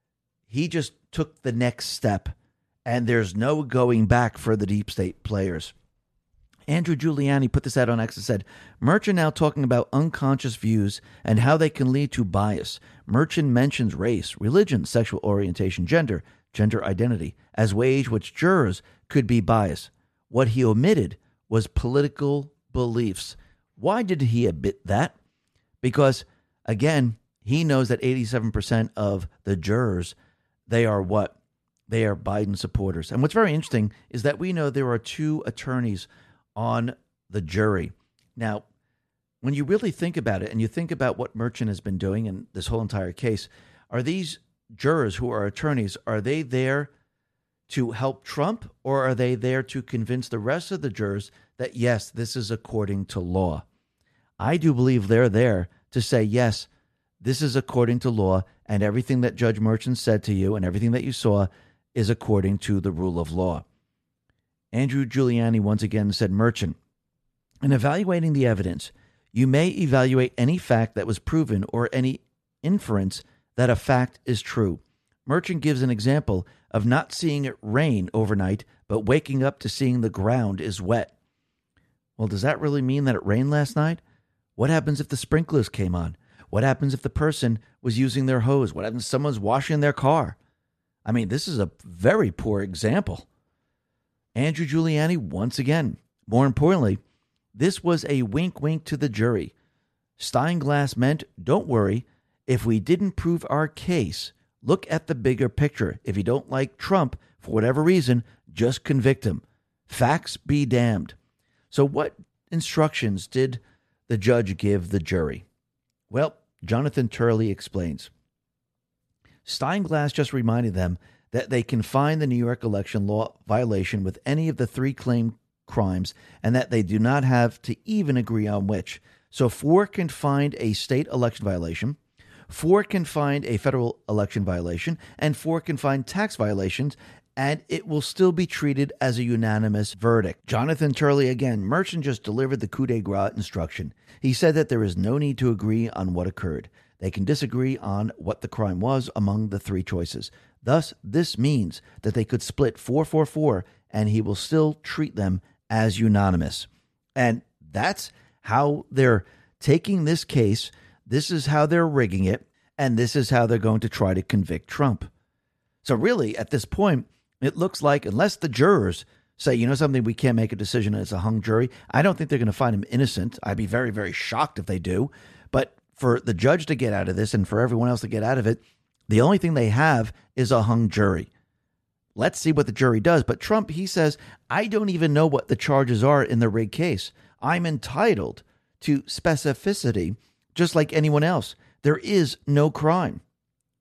he just took the next step, and there's no going back for the deep state players. Andrew Giuliani put this out on X and said, Merchan now talking about unconscious views and how they can lead to bias. Merchan mentions race, religion, sexual orientation, gender, gender identity as ways which jurors could be biased. What he omitted was political beliefs. Why did he omit that? Because, again, he knows that eighty-seven percent of the jurors, they are what? They are Biden supporters. And what's very interesting is that we know there are two attorneys on the jury. Now, when you really think about it and you think about what Merchan has been doing in this whole entire case, are these jurors who are attorneys, are they there to help Trump, or are they there to convince the rest of the jurors that, yes, this is according to law? I do believe they're there to say, yes, this is according to law, and everything that Judge Merchan said to you and everything that you saw is according to the rule of law. Andrew Giuliani once again said, Merchan, in evaluating the evidence, you may evaluate any fact that was proven or any inference that a fact is true. Merchan gives an example of not seeing it rain overnight, but waking up to seeing the ground is wet. Well, does that really mean that it rained last night? What happens if the sprinklers came on? What happens if the person was using their hose? What happens if someone's washing their car? I mean, this is a very poor example. Andrew Giuliani, once again, more importantly, this was a wink wink to the jury. Steinglass meant, don't worry, if we didn't prove our case, look at the bigger picture. If you don't like Trump, for whatever reason, just convict him. Facts be damned. So what instructions did the judge give the jury? Well, Jonathan Turley explains. Steinglass just reminded them that they can find the New York election law violation with any of the three claimed crimes and that they do not have to even agree on which. So four can find a state election violation, four can find a federal election violation, and four can find tax violations, and it will still be treated as a unanimous verdict. Jonathan Turley, again, Merchan just delivered the coup de grace instruction. He said that there is no need to agree on what occurred. They can disagree on what the crime was among the three choices. Thus, this means that they could split four four four, and he will still treat them as unanimous. And that's how they're taking this case. This is how they're rigging it, and this is how they're going to try to convict Trump. So really, at this point, it looks like, unless the jurors say, you know something, we can't make a decision as a hung jury, I don't think they're going to find him innocent. I'd be very, very shocked if they do. But for the judge to get out of this and for everyone else to get out of it, the only thing they have is a hung jury. Let's see what the jury does. But Trump, he says, I don't even know what the charges are in the rigged case. I'm entitled to specificity just like anyone else. There is no crime.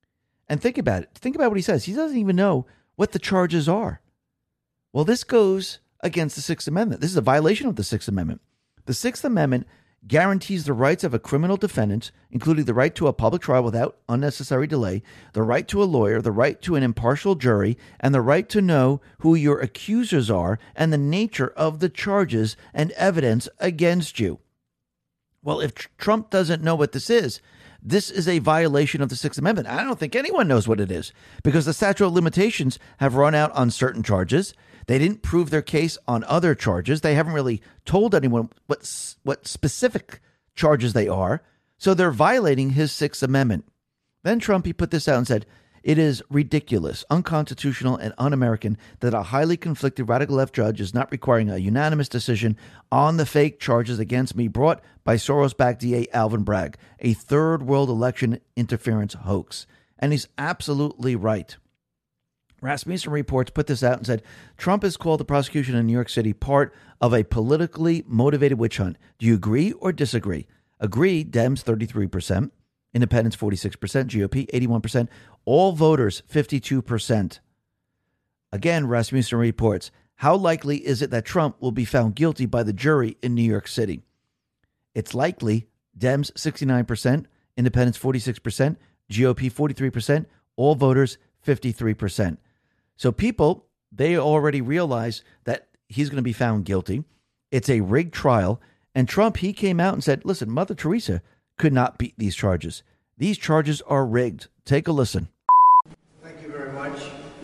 And think about it. Think about what he says. He doesn't even know what the charges are. Well, this goes against the Sixth Amendment. This is a violation of the Sixth Amendment. The Sixth Amendment guarantees the rights of a criminal defendant, including the right to a public trial without unnecessary delay, the right to a lawyer, the right to an impartial jury, and the right to know who your accusers are and the nature of the charges and evidence against you. Well, if tr- Trump doesn't know what this is, this is a violation of the Sixth Amendment. I don't think anyone knows what it is because the statute of limitations have run out on certain charges. They didn't prove their case on other charges. They haven't really told anyone what what specific charges they are. So they're violating his Sixth Amendment. Then Trump, he put this out and said, it is ridiculous, unconstitutional, and un-American that a highly conflicted radical left judge is not requiring a unanimous decision on the fake charges against me brought by Soros-backed D A Alvin Bragg, a third world election interference hoax. And he's absolutely right. Rasmussen Reports put this out and said, Trump has called the prosecution in New York City part of a politically motivated witch hunt. Do you agree or disagree? Agree, Dems thirty-three percent, Independents forty-six percent, G O P eighty-one percent, all voters fifty-two percent. Again, Rasmussen reports, how likely is it that Trump will be found guilty by the jury in New York City? It's likely, Dems sixty-nine percent, Independents forty-six percent, G O P forty-three percent, all voters fifty-three percent. So people, they already realize that he's going to be found guilty. It's a rigged trial. And Trump, he came out and said, listen, Mother Teresa could not beat these charges. These charges are rigged. Take a listen. Thank you very much.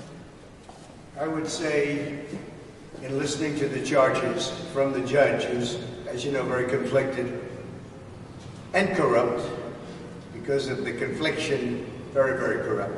I would say, in listening to the charges from the judge, who's, as you know, very conflicted and corrupt, because of the confliction, very, very corrupt.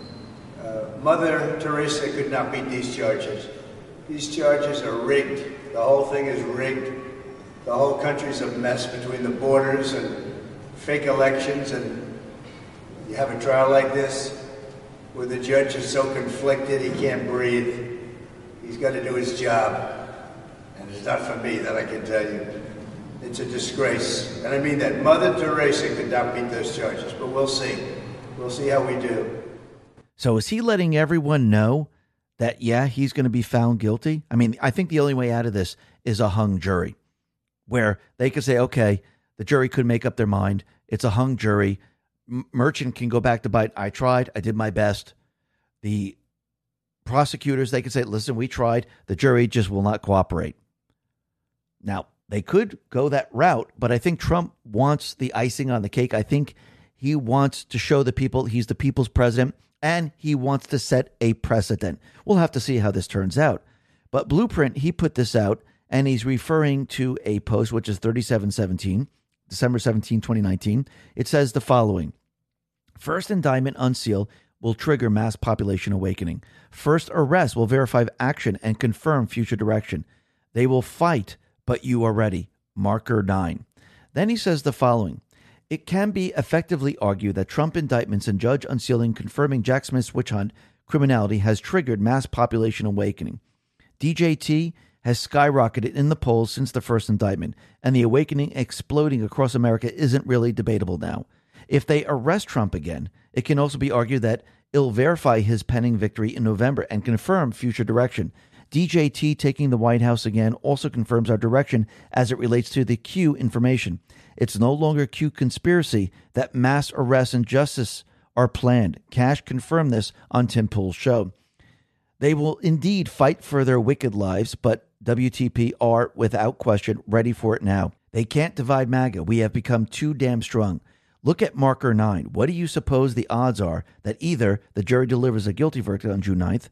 Uh, Mother Teresa could not beat these charges. These charges are rigged. The whole thing is rigged. The whole country's a mess between the borders and fake elections, and you have a trial like this where the judge is so conflicted he can't breathe. He's got to do his job. And it's not for me, that I can tell you. It's a disgrace. And I mean that. Mother Teresa could not beat those charges, but we'll see. We'll see how we do. So is he letting everyone know that, yeah, he's going to be found guilty? I mean, I think the only way out of this is a hung jury where they could say, okay, the jury could make up their mind. It's a hung jury. M- Merchant can go back to bite. I tried. I did my best. The prosecutors, they could say, listen, we tried. The jury just will not cooperate. Now, they could go that route, but I think Trump wants the icing on the cake. I think he wants to show the people he's the people's president. And he wants to set a precedent. We'll have to see how this turns out. But Blueprint, he put this out, and he's referring to a post, which is thirty-seven seventeen, December seventeenth, twenty nineteen. It says the following. First indictment unseal will trigger mass population awakening. First arrest will verify action and confirm future direction. They will fight, but you are ready. Marker nine. Then he says the following. It can be effectively argued that Trump indictments and judge unsealing confirming Jack Smith's witch hunt criminality has triggered mass population awakening. D J T has skyrocketed in the polls since the first indictment, and the awakening exploding across America isn't really debatable now. If they arrest Trump again, it can also be argued that it'll verify his pending victory in November and confirm future direction. D J T taking the White House again also confirms our direction as it relates to the Q information. It's no longer Q conspiracy that mass arrests and justice are planned. Cash confirmed this on Tim Pool's show. They will indeed fight for their wicked lives, but W T P are, without question, ready for it now. They can't divide MAGA. We have become too damn strong. Look at Marker nine. What do you suppose the odds are that either the jury delivers a guilty verdict on June ninth,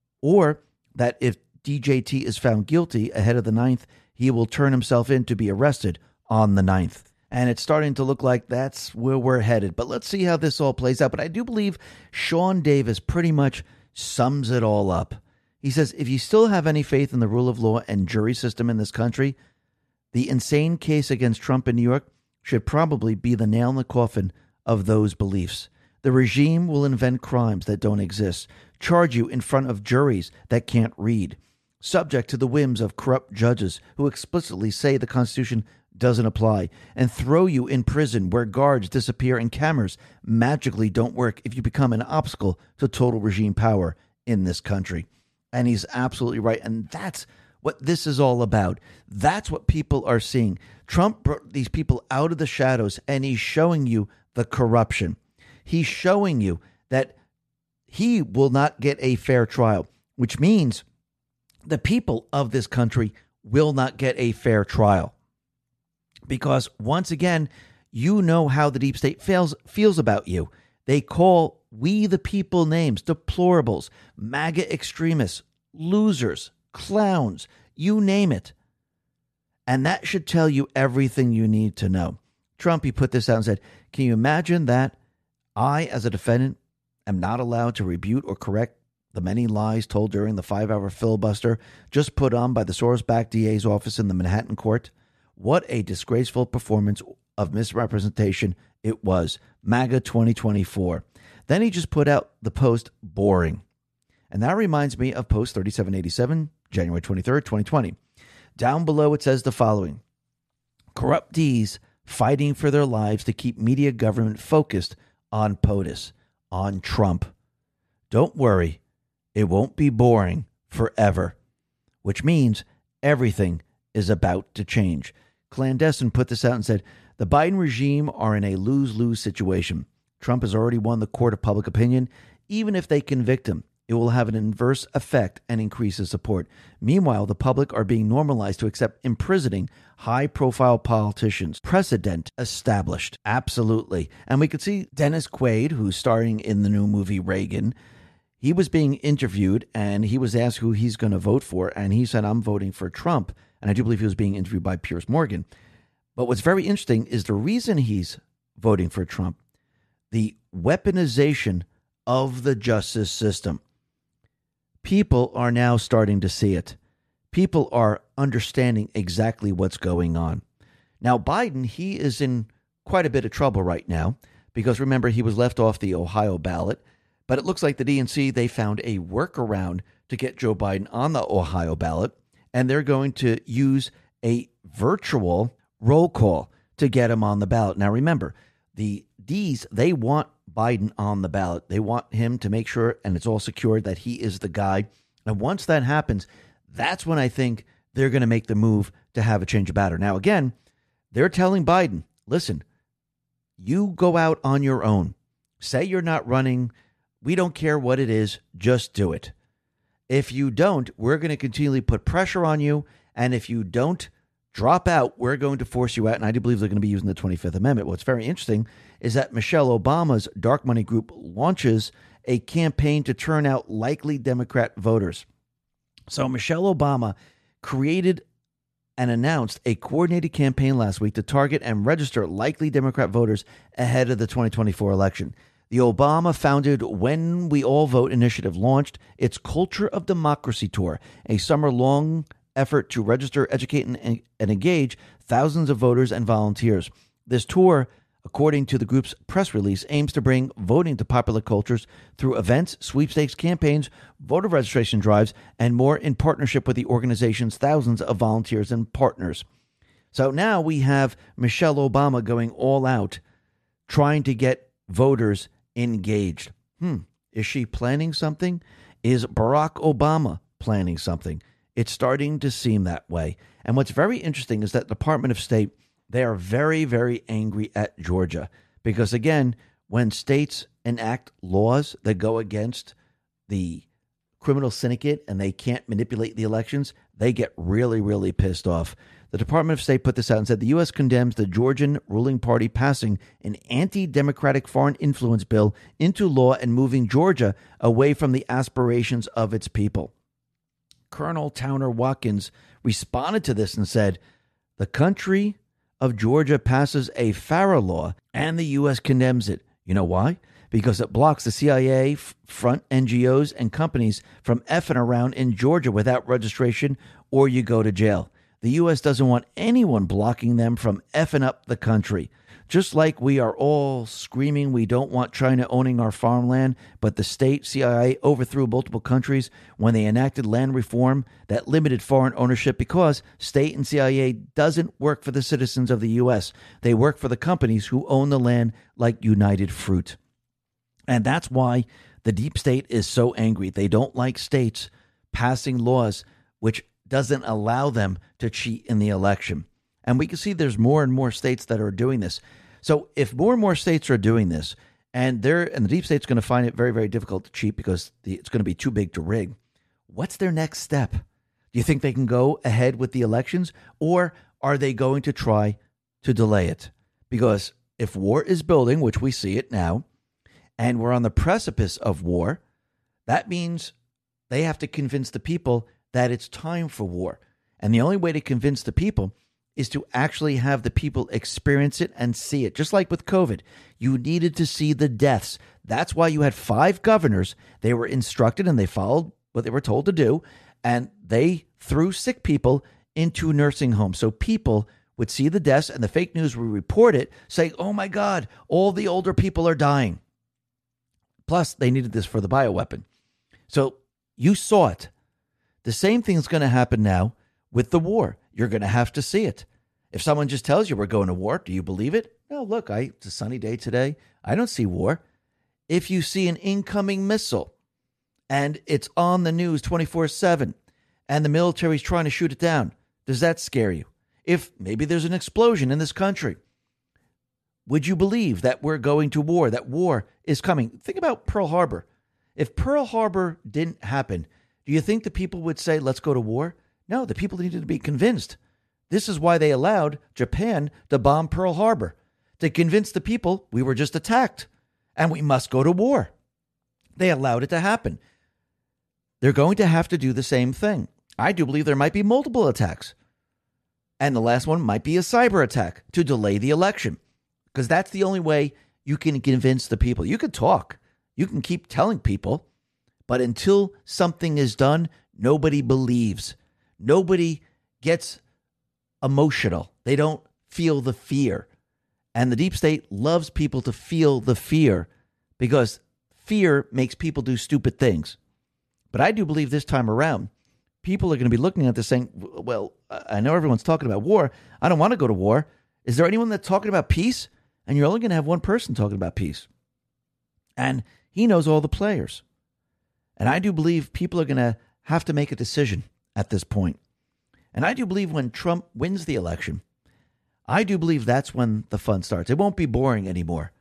or that if D J T is found guilty ahead of the ninth, he will turn himself in to be arrested on the ninth? And it's starting to look like that's where we're headed. But let's see how this all plays out. But I do believe Sean Davis pretty much sums it all up. He says, if you still have any faith in the rule of law and jury system in this country, the insane case against Trump in New York should probably be the nail in the coffin of those beliefs. The regime will invent crimes that don't exist, charge you in front of juries that can't read, subject to the whims of corrupt judges who explicitly say the Constitution doesn't apply and throw you in prison where guards disappear and cameras magically don't work if you become an obstacle to total regime power in this country. And he's absolutely right. And that's what this is all about. That's what people are seeing. Trump brought these people out of the shadows, and he's showing you the corruption. He's showing you that he will not get a fair trial, which means the people of this country will not get a fair trial. Because once again, you know how the deep state feels, feels about you. They call we the people names, deplorables, MAGA extremists, losers, clowns, you name it. And that should tell you everything you need to know. Trump, he put this out and said, can you imagine that I, as a defendant, am not allowed to rebut or correct the many lies told during the five-hour filibuster just put on by the Soros-backed D A's office in the Manhattan court? What a disgraceful performance of misrepresentation it was. MAGA twenty twenty-four. Then he just put out the post, boring. And that reminds me of post thirty-seven eighty-seven, January twenty-third, twenty twenty. Down below it says the following. Corruptees fighting for their lives to keep media government focused on POTUS, on Trump. Don't worry, it won't be boring forever, which means everything is about to change. Clandestine put this out and said, the Biden regime are in a lose-lose situation. Trump has already won the court of public opinion. Even if they convict him, it will have an inverse effect and increase his support. Meanwhile, the public are being normalized to accept imprisoning high-profile politicians. Precedent established. Absolutely. And we could see Dennis Quaid, who's starring in the new movie Reagan. He was being interviewed, and he was asked who he's going to vote for, and he said, I'm voting for Trump. And I do believe he was being interviewed by Piers Morgan. But what's very interesting is the reason he's voting for Trump, the weaponization of the justice system. People are now starting to see it. People are understanding exactly what's going on. Now, Biden, he is in quite a bit of trouble right now because, remember, he was left off the Ohio ballot. But it looks like the D N C, they found a workaround to get Joe Biden on the Ohio ballot, and they're going to use a virtual roll call to get him on the ballot. Now, remember, the D's, they want Biden on the ballot. They want him to make sure, and it's all secured, that he is the guy. And once that happens, that's when I think they're going to make the move to have a change of batter. Now, again, they're telling Biden, listen, you go out on your own. Say you're not running. We don't care what it is. Just do it. If you don't, we're going to continually put pressure on you. And if you don't drop out, we're going to force you out. And I do believe they're going to be using the twenty-fifth Amendment. What's very interesting is that Michelle Obama's dark money group launches a campaign to turn out likely Democrat voters. So Michelle Obama created and announced a coordinated campaign last week to target and register likely Democrat voters ahead of the twenty twenty-four election. The Obama-founded When We All Vote initiative launched its Culture of Democracy Tour, a summer-long effort to register, educate, and, and engage thousands of voters and volunteers. This tour, according to the group's press release, aims to bring voting to popular cultures through events, sweepstakes campaigns, voter registration drives, and more in partnership with the organization's thousands of volunteers and partners. So now we have Michelle Obama going all out, trying to get voters engaged. Hmm. Is she planning something? Is Barack Obama planning something? It's starting to seem that way. And what's very interesting is that the Department of State, they are very, very angry at Georgia because, again, when states enact laws that go against the criminal syndicate and they can't manipulate the elections, they get really, really pissed off. The Department of State put this out and said the U S condemns the Georgian ruling party passing an anti-democratic foreign influence bill into law and moving Georgia away from the aspirations of its people. Colonel Towner Watkins responded to this and said, the country of Georgia passes a FARA law and the U S condemns it. You know why? Because it blocks the C I A, front N G Os, and companies from effing around in Georgia without registration, or you go to jail. The U S doesn't want anyone blocking them from effing up the country. Just like we are all screaming we don't want China owning our farmland, but the state C I A overthrew multiple countries when they enacted land reform that limited foreign ownership because state and C I A doesn't work for the citizens of the U S. They work for the companies who own the land like United Fruit. And that's why the deep state is so angry. They don't like states passing laws which doesn't allow them to cheat in the election. And we can see there's more and more states that are doing this. So if more and more states are doing this, and they're and the deep state's going to find it very, very difficult to cheat because the, it's going to be too big to rig, what's their next step? Do you think they can go ahead with the elections, or are they going to try to delay it? Because if war is building, which we see it now, and we're on the precipice of war, that means they have to convince the people that it's time for war. And the only way to convince the people is to actually have the people experience it and see it. Just like with COVID, you needed to see the deaths. That's why you had five governors. They were instructed and they followed what they were told to do, and they threw sick people into nursing homes. So people would see the deaths, and the fake news would report it, saying, oh my God, all the older people are dying. Plus, they needed this for the bioweapon. So you saw it. The same thing is going to happen now with the war. You're going to have to see it. If someone just tells you we're going to war, do you believe it? No, look, I, it's a sunny day today. I don't see war. If you see an incoming missile and it's on the news twenty-four seven and the military's trying to shoot it down, does that scare you? If maybe there's an explosion in this country, would you believe that we're going to war, that war is coming? Think about Pearl Harbor. If Pearl Harbor didn't happen, do you think the people would say, let's go to war? No, the people needed to be convinced. This is why they allowed Japan to bomb Pearl Harbor, to convince the people we were just attacked and we must go to war. They allowed it to happen. They're going to have to do the same thing. I do believe there might be multiple attacks. And the last one might be a cyber attack to delay the election, because that's the only way you can convince the people. You can talk. You can keep telling people, but until something is done, nobody believes. Nobody gets emotional. They don't feel the fear. And the deep state loves people to feel the fear because fear makes people do stupid things. But I do believe this time around, people are going to be looking at this saying, well, I know everyone's talking about war. I don't want to go to war. Is there anyone that's talking about peace? And you're only going to have one person talking about peace. And he knows all the players. And I do believe people are going to have to make a decision at this point. And I do believe when Trump wins the election, I do believe that's when the fun starts. It won't be boring anymore.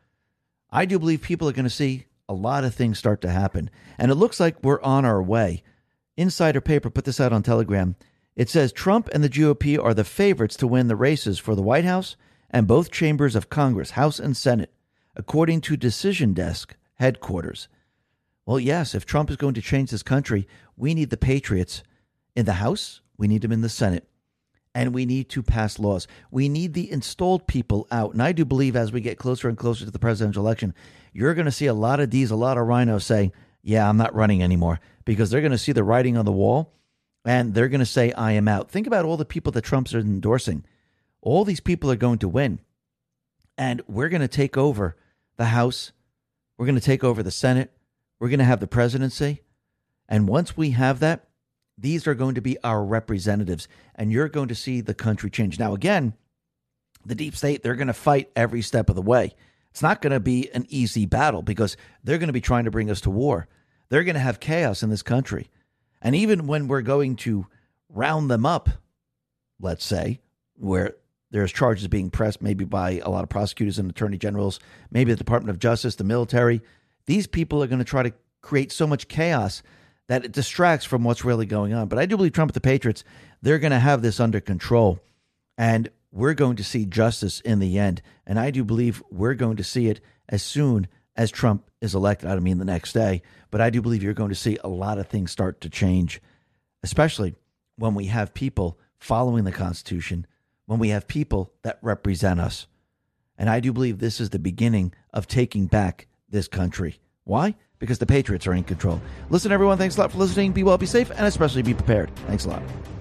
I do believe people are going to see a lot of things start to happen. And it looks like we're on our way. Insider Paper put this out on Telegram. It says Trump and the G O P are the favorites to win the races for the White House and both chambers of Congress, House and Senate, according to Decision Desk headquarters. Well, yes, if Trump is going to change this country, we need the patriots in the House, we need them in the Senate, and we need to pass laws. We need the installed people out. And I do believe as we get closer and closer to the presidential election, you're going to see a lot of D's, a lot of rhinos saying, yeah, I'm not running anymore, because they're going to see the writing on the wall and they're going to say, I am out. Think about all the people that Trump's endorsing. All these people are going to win, and we're going to take over the House. We're going to take over the Senate. We're going to have the presidency. And once we have that, these are going to be our representatives, and you're going to see the country change. Now, again, the deep state, they're going to fight every step of the way. It's not going to be an easy battle because they're going to be trying to bring us to war. They're going to have chaos in this country. And even when we're going to round them up, let's say, where there's charges being pressed maybe by a lot of prosecutors and attorney generals, maybe the Department of Justice, the military, these people are going to try to create so much chaos that it distracts from what's really going on. But I do believe Trump and the Patriots, they're going to have this under control, and we're going to see justice in the end. And I do believe we're going to see it as soon as Trump is elected. I don't mean the next day, but I do believe you're going to see a lot of things start to change, especially when we have people following the Constitution, when we have people that represent us. And I do believe this is the beginning of taking back this country. Why? Because the Patriots are in control. Listen, everyone, thanks a lot for listening. Be well, be safe, and especially be prepared. Thanks a lot.